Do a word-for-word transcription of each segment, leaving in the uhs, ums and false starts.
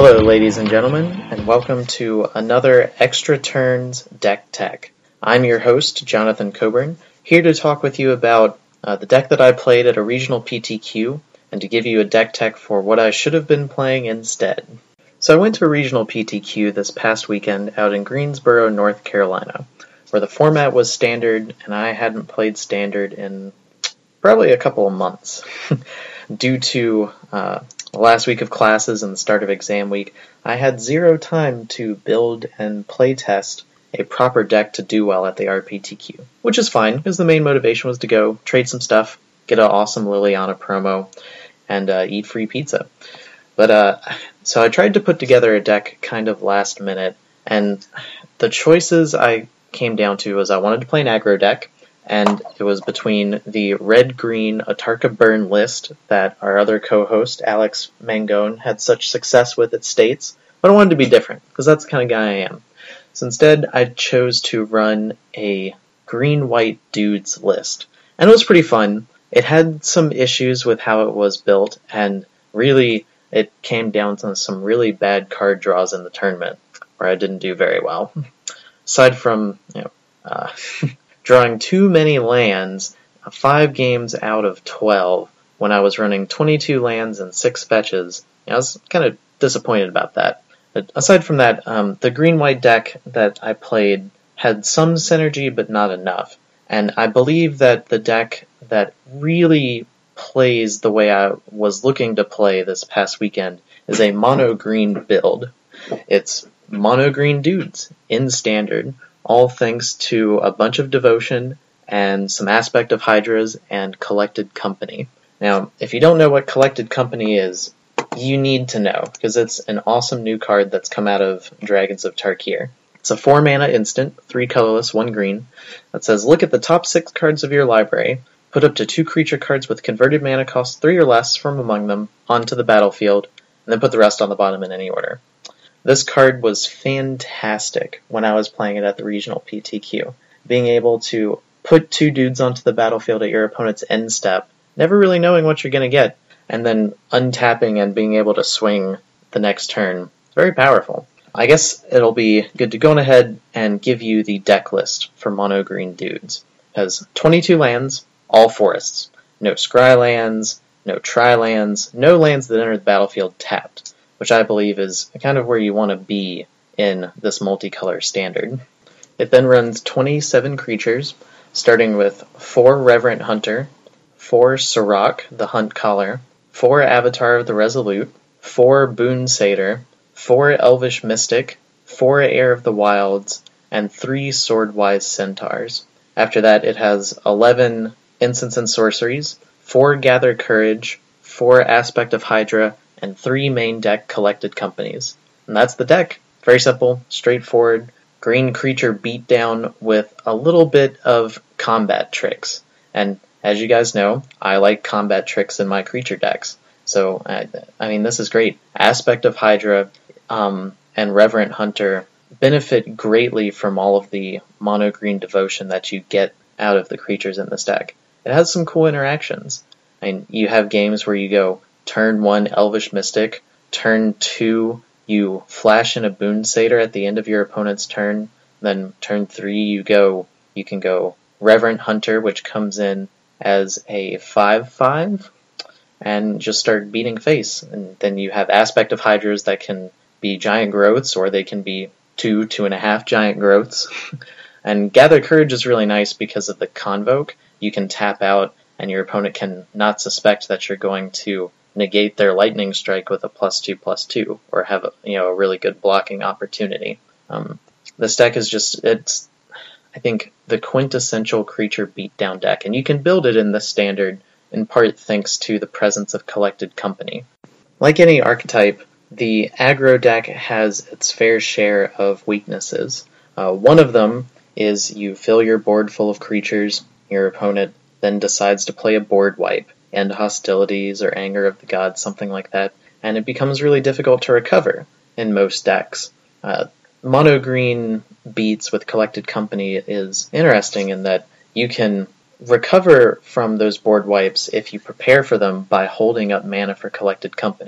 Hello ladies and gentlemen, and welcome to another Extra Turns Deck Tech. I'm your host, Jonathan Coburn, here to talk with you about uh, the deck that I played at a regional P T Q, and to give you a deck tech for what I should have been playing instead. So I went to a regional P T Q this past weekend out in Greensboro, North Carolina, where the format was standard, and I hadn't played standard in probably a couple of months. Due to uh, the last week of classes and the start of exam week, I had zero time to build and play test a proper deck to do well at the R P T Q, which is fine, because the main motivation was to go trade some stuff, get an awesome Liliana promo, and uh, eat free pizza. But uh, so I tried to put together a deck kind of last minute, and the choices I came down to was I wanted to play an aggro deck, and it was between the red-green Atarka Burn list that our other co-host, Alex Mangone, had such success with at States, but I wanted to be different, because that's the kind of guy I am. So instead, I chose to run a green-white dudes list, and it was pretty fun. It had some issues with how it was built, and really, it came down to some really bad card draws in the tournament, where I didn't do very well. Aside from, you know, uh... drawing too many lands, five games out of twelve, when I was running twenty-two lands and six fetches. I was kind of disappointed about that. But aside from that, um, the green-white deck that I played had some synergy, but not enough. And I believe that the deck that really plays the way I was looking to play this past weekend is a mono-green build. It's mono-green dudes in standard, all thanks to a bunch of devotion and some aspect of Hydras and Collected Company. Now, if you don't know what Collected Company is, you need to know, because it's an awesome new card that's come out of Dragons of Tarkir. It's a four mana instant, three colorless, one green, that says, look at the top six cards of your library, put up to two creature cards with converted mana cost three or less from among them onto the battlefield, and then put the rest on the bottom in any order. This card was fantastic when I was playing it at the regional P T Q. Being able to put two dudes onto the battlefield at your opponent's end step, never really knowing what you're going to get, and then untapping and being able to swing the next turn. Very powerful. I guess it'll be good to go ahead and give you the deck list for mono green dudes. It has twenty-two lands, all forests. No scry lands, no tri lands, no lands that enter the battlefield tapped, which I believe is kind of where you want to be in this multicolor standard. It then runs twenty-seven creatures, starting with four Reverent Hunter, four Sirach, the Hunt Caller, four Avatar of the Resolute, four Boon Satyr, four Elvish Mystic, four Heir of the Wilds, and three Swordwise Centaurs. After that, it has eleven Instants and Sorceries, four Gather Courage, four Aspect of Hydra, and three main deck Collected Companies. And that's the deck. Very simple, straightforward, green creature beatdown with a little bit of combat tricks. And as you guys know, I like combat tricks in my creature decks. So, I, I mean, this is great. Aspect of Hydra um, and Reverent Hunter benefit greatly from all of the mono-green devotion that you get out of the creatures in this deck. It has some cool interactions. I mean, you have games where you go, turn one, Elvish Mystic. Turn two, you flash in a Boon Satyr at the end of your opponent's turn. Then turn three, you go, you can go Reverent Hunter, which comes in as a five five, and just start beating face. And then you have Aspect of Hydras that can be giant growths, or they can be two, two and a half giant growths. And Gather Courage is really nice because of the Convoke. You can tap out, and your opponent can not suspect that you're going to negate their lightning strike with a plus two plus two, or have a, you know a really good blocking opportunity. Um, this deck is just it's I think the quintessential creature beatdown deck, and you can build it in the standard in part thanks to the presence of Collected Company. Like any archetype, the aggro deck has its fair share of weaknesses. Uh, one of them is you fill your board full of creatures, your opponent then decides to play a board wipe, end hostilities or anger of the gods, something like that, and it becomes really difficult to recover in most decks. Uh, mono green beats with Collected Company is interesting in that you can recover from those board wipes if you prepare for them by holding up mana for Collected Company.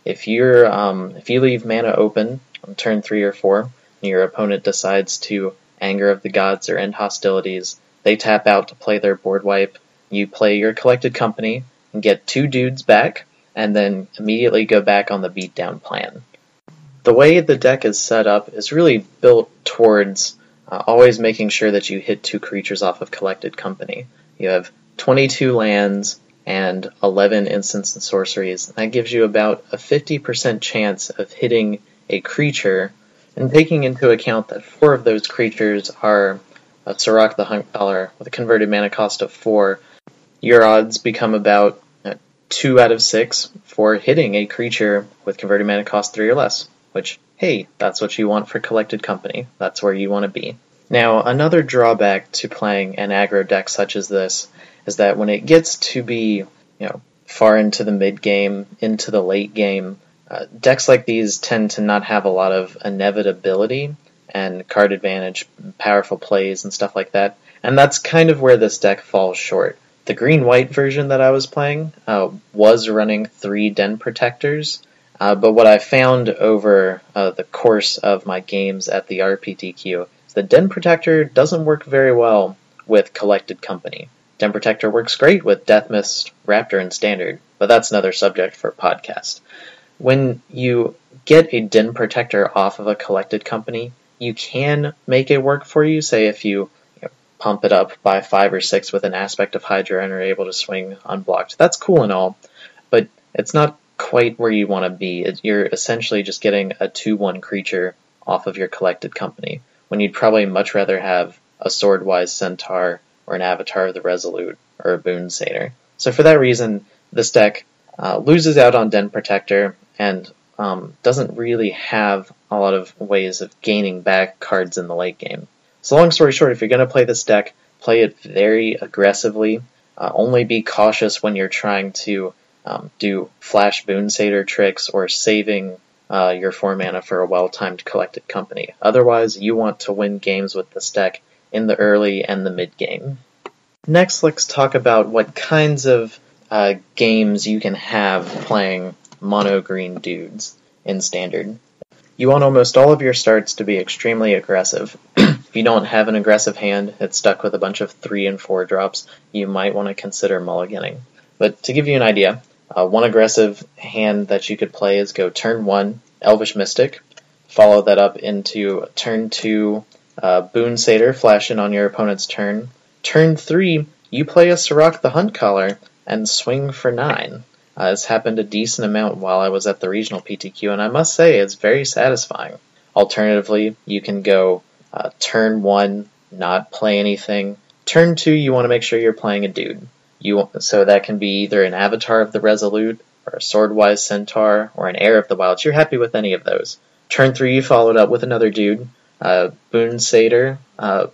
If you're um, if you leave mana open on turn three or four, and your opponent decides to Anger of the Gods or end hostilities, they tap out to play their board wipe. You play your Collected Company and get two dudes back, and then immediately go back on the beatdown plan. The way the deck is set up is really built towards uh, always making sure that you hit two creatures off of Collected Company. You have twenty-two lands and eleven instants and sorceries. That gives you about a fifty percent chance of hitting a creature, and taking into account that four of those creatures are a Surrak the Huntcaller with a converted mana cost of four, your odds become about uh, two out of six for hitting a creature with converted mana cost three or less, which, hey, that's what you want for Collected Company. That's where you want to be. Now, another drawback to playing an aggro deck such as this is that when it gets to be, you know, far into the mid-game, into the late game, uh, decks like these tend to not have a lot of inevitability and card advantage, powerful plays, and stuff like that, and that's kind of where this deck falls short. The green-white version that I was playing uh, was running three Den Protectors, uh, but what I found over uh, the course of my games at the R P T Q is the Den Protector doesn't work very well with Collected Company. Den Protector works great with Death Mist, Raptor, and Standard, but that's another subject for a podcast. When you get a Den Protector off of a Collected Company, you can make it work for you. Say if you, you know, pump it up by five or six with an Aspect of Hydra and are able to swing unblocked. That's cool and all, but it's not quite where you want to be. It, you're essentially just getting a two one creature off of your Collected Company, when you'd probably much rather have a Swordwise Centaur or an Avatar of the Resolute or a Boon Satyr. So for that reason, this deck uh, loses out on Den Protector and um, doesn't really have a lot of ways of gaining back cards in the late game. So long story short, if you're going to play this deck, play it very aggressively. Uh, only be cautious when you're trying to um, do flash Boon Satyr tricks or saving uh, your four mana for a well-timed Collected Company. Otherwise, you want to win games with this deck in the early and the mid-game. Next, let's talk about what kinds of uh, games you can have playing mono-green dudes in Standard. You want almost all of your starts to be extremely aggressive. If you don't have an aggressive hand that's stuck with a bunch of three and four drops, you might want to consider mulliganing. But to give you an idea, uh, one aggressive hand that you could play is go turn one, Elvish Mystic, follow that up into turn two, uh, Boon Satyr, flash in on your opponent's turn. Turn three, you play a Surrak the Huntcaller and swing for nine. Uh, this happened a decent amount while I was at the regional P T Q, and I must say it's very satisfying. Alternatively, you can go uh, turn one, not play anything. Turn two, you want to make sure you're playing a dude. You So that can be either an Avatar of the Resolute, or a Swordwise Centaur, or an Heir of the Wilds. You're happy with any of those. Turn three, you followed up with another dude, uh, Boon Satyr, uh,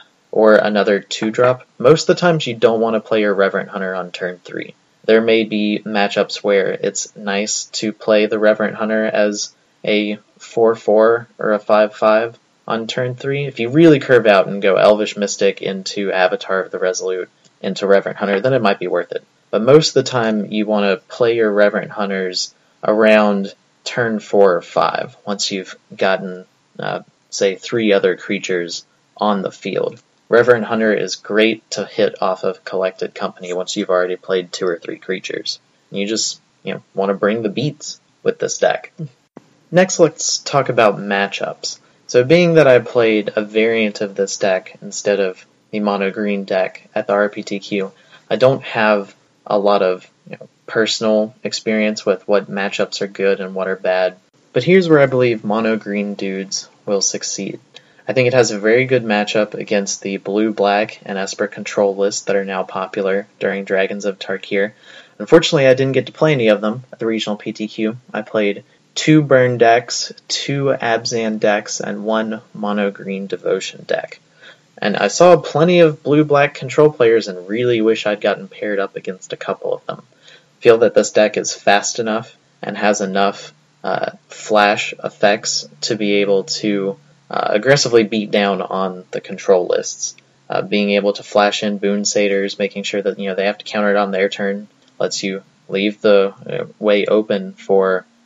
or another two-drop. Most of the times you don't want to play your Reverent Hunter on turn three. There may be matchups where it's nice to play the Reverent Hunter as a four four or a five five on turn three. If you really curve out and go Elvish Mystic into Avatar of the Resolute into Reverent Hunter, then it might be worth it. But most of the time you want to play your Reverent Hunters around turn four or five, once you've gotten, uh, say, three other creatures on the field. Reverent Hunter is great to hit off of Collected Company once you've already played two or three creatures. You just, you know, want to bring the beats with this deck. Next, let's talk about matchups. So being that I played a variant of this deck instead of the mono-green deck at the R P T Q, I don't have a lot of, you know, personal experience with what matchups are good and what are bad. But here's where I believe mono-green dudes will succeed. I think it has a very good matchup against the blue-black and Esper control lists that are now popular during Dragons of Tarkir. Unfortunately, I didn't get to play any of them at the regional P T Q. I played two burn decks, two Abzan decks, and one mono-green devotion deck. And I saw plenty of blue-black control players and really wish I'd gotten paired up against a couple of them. I feel that this deck is fast enough and has enough uh, flash effects to be able to Uh, aggressively beat down on the control lists. Uh, being able to flash in Boon Satyrs, making sure that, you know, they have to counter it on their turn, lets you leave the uh, way open for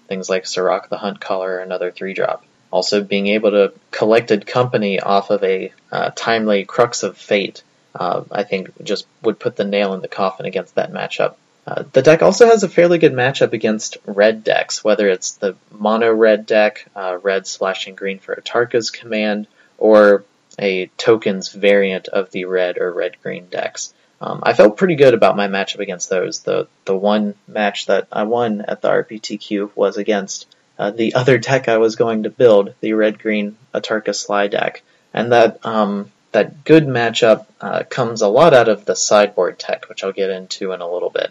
things like Sirach the Hunt Caller, another three drop. Also, being able to Collected Company off of a uh, timely Crux of Fate, uh, I think just would put the nail in the coffin against that matchup. Uh, the deck also has a fairly good matchup against red decks, whether it's the mono red deck, uh, red splashing green for Atarka's Command, or a tokens variant of the red or red-green decks. Um, I felt pretty good about my matchup against those. The the one match that I won at the R P T Q was against uh, the other deck I was going to build, the red-green Atarka Sly deck. And that um, that good matchup uh, comes a lot out of the sideboard tech, which I'll get into in a little bit.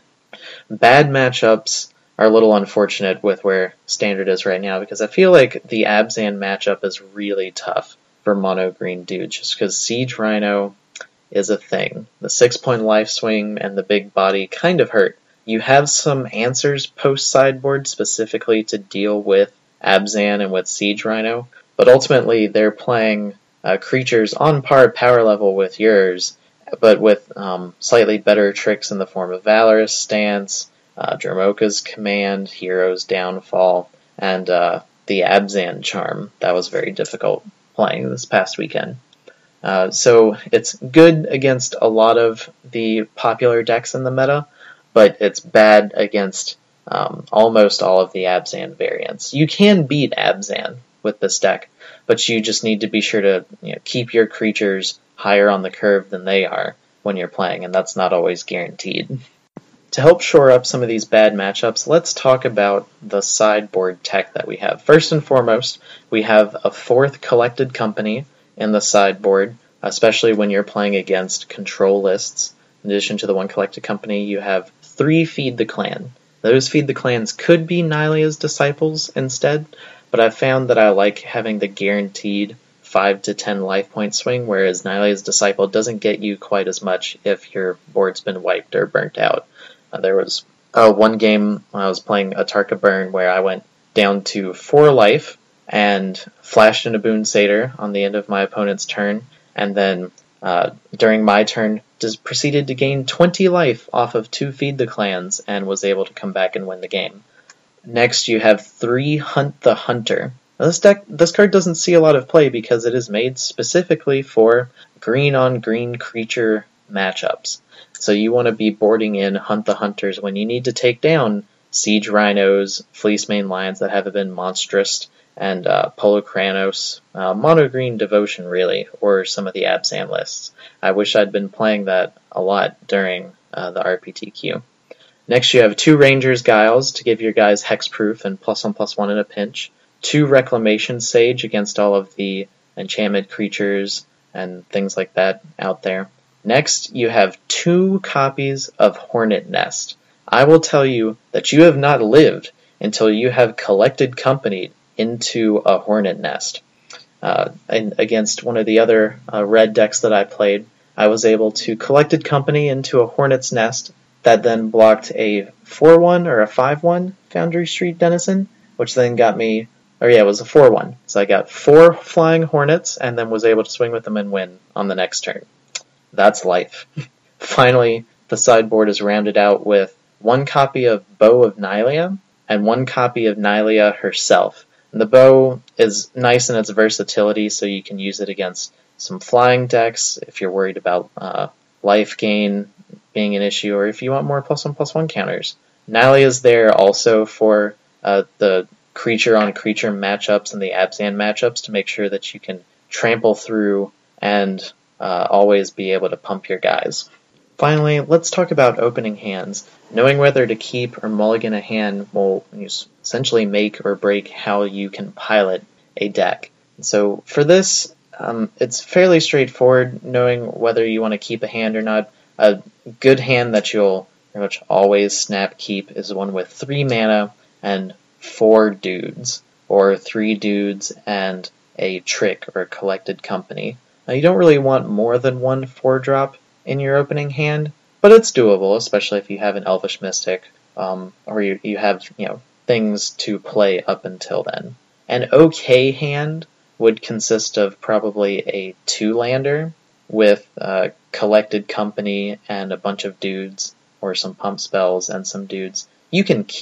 Bad matchups are a little unfortunate with where Standard is right now, because I feel like the Abzan matchup is really tough for mono green dudes, just because Siege Rhino is a thing. The six-point life swing and the big body kind of hurt. You have some answers post-sideboard specifically to deal with Abzan and with Siege Rhino, but ultimately they're playing uh, creatures on par power level with yours, but with um, slightly better tricks in the form of Valorous Stance, uh, Dromoka's Command, Hero's Downfall, and uh, the Abzan Charm. That was very difficult playing this past weekend. Uh, so it's good against a lot of the popular decks in the meta, but it's bad against um, almost all of the Abzan variants. You can beat Abzan with this deck, but you just need to be sure to you know, keep your creatures higher on the curve than they are when you're playing, and that's not always guaranteed. To help shore up some of these bad matchups, let's talk about the sideboard tech that we have. First and foremost, we have a fourth Collected Company in the sideboard, especially when you're playing against control lists. In addition to the one Collected Company, you have three Feed the Clan. Those Feed the Clans could be Nylia's Disciples instead, but I've found that I like having the guaranteed five to ten life point swing, whereas Nylia's Disciple doesn't get you quite as much if your board's been wiped or burnt out. Uh, there was uh, one game when I was playing Atarka Burn where I went down to four life and flashed into Boon Satyr on the end of my opponent's turn, and then uh, during my turn just proceeded to gain twenty life off of two Feed the Clans and was able to come back and win the game. Next, you have three Hunt the Hunter. Now, this deck, this card doesn't see a lot of play because it is made specifically for green-on-green creature matchups. So you want to be boarding in Hunt the Hunters when you need to take down Siege Rhinos, Fleecemane Lions that have been monstrous, and uh, Polukranos, uh, Mono Green Devotion really, or some of the Abzan lists. I wish I'd been playing that a lot during uh, the R P T Q. Next you have two Ranger's Guiles to give your guys hexproof and plus one plus one in a pinch, two Reclamation Sage against all of the enchanted creatures and things like that out there. Next, you have two copies of Hornet Nest. I will tell you that you have not lived until you have Collected Company into a Hornet Nest. Uh, and against one of the other uh, red decks that I played, I was able to Collected Company into a Hornet's Nest that then blocked a four one or a five one Foundry Street Denizen, which then got me, or yeah, it was a four one. So I got four Flying Hornets and then was able to swing with them and win on the next turn. That's life. Finally, the sideboard is rounded out with one copy of Bow of Nylia and one copy of Nylia herself. And the bow is nice in its versatility, so you can use it against some flying decks if you're worried about uh, life gain being an issue, or if you want more plus one plus one counters. Nylia is there also for uh, the creature-on-creature matchups and the Abzan matchups to make sure that you can trample through and uh, always be able to pump your guys. Finally, let's talk about opening hands. Knowing whether to keep or mulligan a hand will essentially make or break how you can pilot a deck. So for this, um, it's fairly straightforward, knowing whether you want to keep a hand or not. A good hand that you'll pretty much always snap keep is one with three mana and four dudes, or three dudes and a trick or Collected Company. Now, you don't really want more than one four drop in your opening hand, but it's doable, especially if you have an Elvish Mystic, um, or you, you have you know things to play up until then. An okay hand would consist of probably a two-lander with uh, Collected Company and a bunch of dudes, or some pump spells and some dudes. You can keep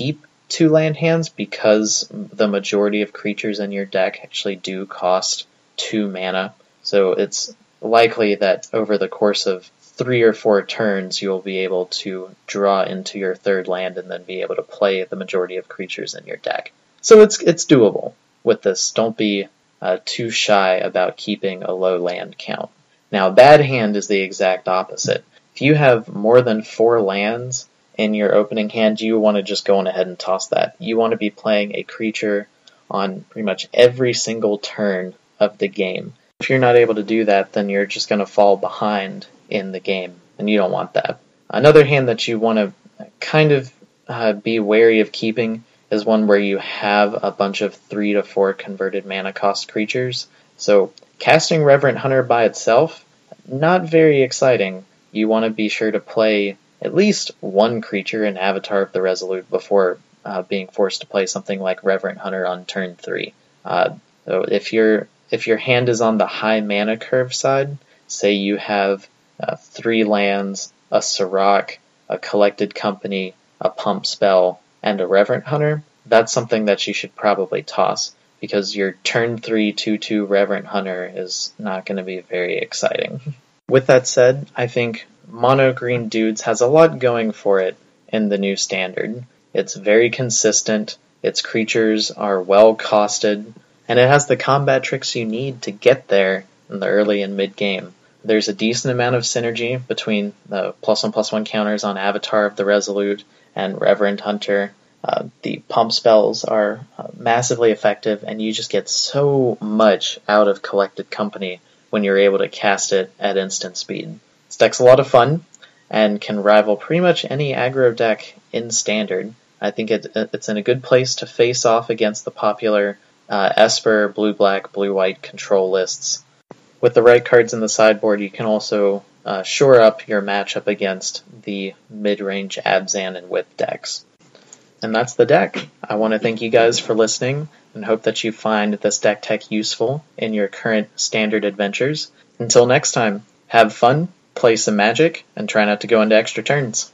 two land hands because the majority of creatures in your deck actually do cost two mana. So it's likely that over the course of three or four turns you'll be able to draw into your third land and then be able to play the majority of creatures in your deck. So it's it's doable with this. Don't be uh, too shy about keeping a low land count. Now, bad hand is the exact opposite. If you have more than four lands in your opening hand, you want to just go on ahead and toss that. You want to be playing a creature on pretty much every single turn of the game. If you're not able to do that, then you're just going to fall behind in the game, and you don't want that. Another hand that you want to kind of uh, be wary of keeping is one where you have a bunch of three to four converted mana cost creatures. So casting Reverent Hunter by itself, not very exciting. You want to be sure to play at least one creature in Avatar of the Resolute before uh, being forced to play something like Reverent Hunter on turn three. Uh, so if your if your hand is on the high mana curve side, say you have uh, three lands, a Sirach, a Collected Company, a Pump Spell, and a Reverent Hunter, that's something that you should probably toss, because your turn three two two Reverent Hunter is not going to be very exciting. With that said, I think Mono Green Dudes has a lot going for it in the new standard. It's very consistent, its creatures are well costed, and it has the combat tricks you need to get there in the early and mid game. There's a decent amount of synergy between the plus one plus one counters on Avatar of the Resolute and Reverend Hunter. Uh, the pump spells are uh, massively effective, and you just get so much out of Collected Company when you're able to cast it at instant speed. This deck's a lot of fun, and can rival pretty much any aggro deck in Standard. I think it, it's in a good place to face off against the popular uh, Esper, blue-black, blue-white control lists. With the right cards in the sideboard, you can also uh, shore up your matchup against the mid-range Abzan and Whip decks. And that's the deck. I want to thank you guys for listening, and hope that you find this deck tech useful in your current Standard adventures. Until next time, have fun, play some Magic, and try not to go into extra turns.